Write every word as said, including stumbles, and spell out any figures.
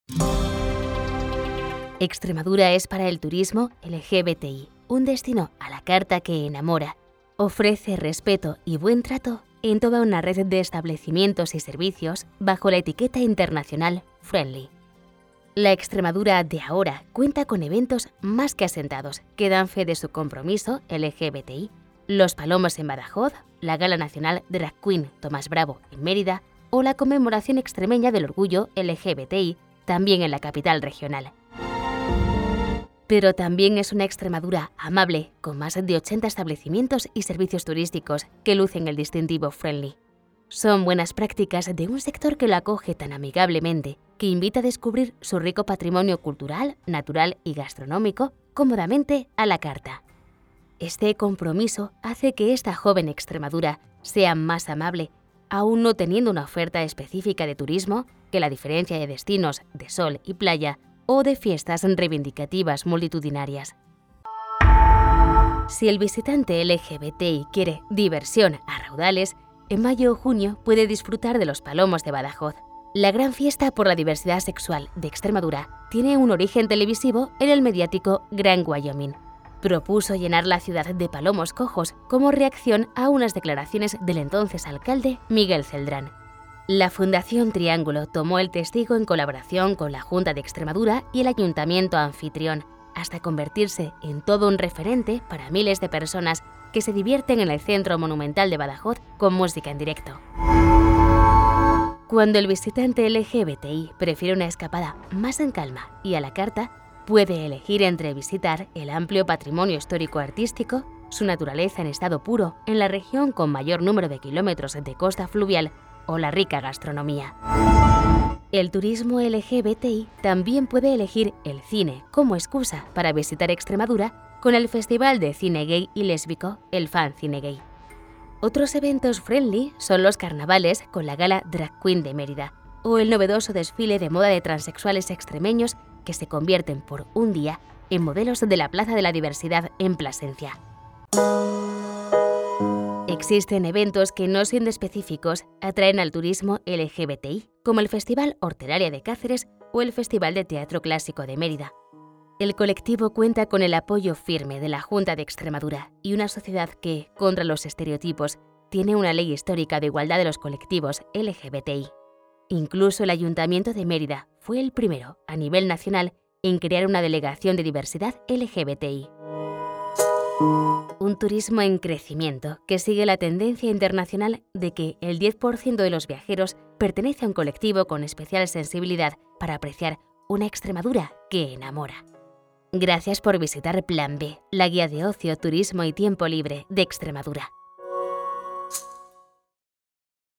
Extremadura es para el turismo L G B T I, un destino a la carta que enamora. Ofrece respeto y buen trato en toda una red de establecimientos y servicios bajo la etiqueta internacional Friendly. La Extremadura de ahora cuenta con eventos más que asentados que dan fe de su compromiso L G B T I. Los Palomos en Badajoz, la Gala Nacional Drag Queen Tomás Bravo en Mérida o la conmemoración extremeña del orgullo L G B T I también en la capital regional. Pero también es una Extremadura amable, con más de ochenta establecimientos y servicios turísticos que lucen el distintivo Friendly. Son buenas prácticas de un sector que la acoge tan amigablemente, que invita a descubrir su rico patrimonio cultural, natural y gastronómico cómodamente a la carta. Este compromiso hace que esta joven Extremadura sea más amable, aún no teniendo una oferta específica de turismo que la diferencia de destinos de sol y playa o de fiestas reivindicativas multitudinarias. Si el visitante L G B T I quiere diversión a raudales, en mayo o junio puede disfrutar de los Palomos de Badajoz. La gran fiesta por la diversidad sexual de Extremadura tiene un origen televisivo en el mediático Gran Wyoming. Propuso llenar la ciudad de palomos cojos como reacción a unas declaraciones del entonces alcalde Miguel Celdrán. La Fundación Triángulo tomó el testigo en colaboración con la Junta de Extremadura y el Ayuntamiento anfitrión, hasta convertirse en todo un referente para miles de personas que se divierten en el Centro Monumental de Badajoz con música en directo. Cuando el visitante L G B T I prefiere una escapada más en calma y a la carta, puede elegir entre visitar el amplio patrimonio histórico-artístico, su naturaleza en estado puro en la región con mayor número de kilómetros de costa fluvial o la rica gastronomía. El turismo L G B T I también puede elegir el cine como excusa para visitar Extremadura con el Festival de Cine Gay y Lésbico, el Fan Cine Gay. Otros eventos friendly son los carnavales con la Gala Drag Queen de Mérida o el novedoso desfile de moda de transexuales extremeños que se convierten por un día en modelos de la Plaza de la Diversidad en Plasencia. Existen eventos que, no siendo específicos, atraen al turismo L G B T I, como el Festival Hortelaria de Cáceres o el Festival de Teatro Clásico de Mérida. El colectivo cuenta con el apoyo firme de la Junta de Extremadura y una sociedad que, contra los estereotipos, tiene una ley histórica de igualdad de los colectivos L G B T I. Incluso el Ayuntamiento de Mérida fue el primero, a nivel nacional, en crear una delegación de diversidad L G B T I. Un turismo en crecimiento que sigue la tendencia internacional de que el diez por ciento de los viajeros pertenece a un colectivo con especial sensibilidad para apreciar una Extremadura que enamora. Gracias por visitar Plan B, la guía de ocio, turismo y tiempo libre de Extremadura.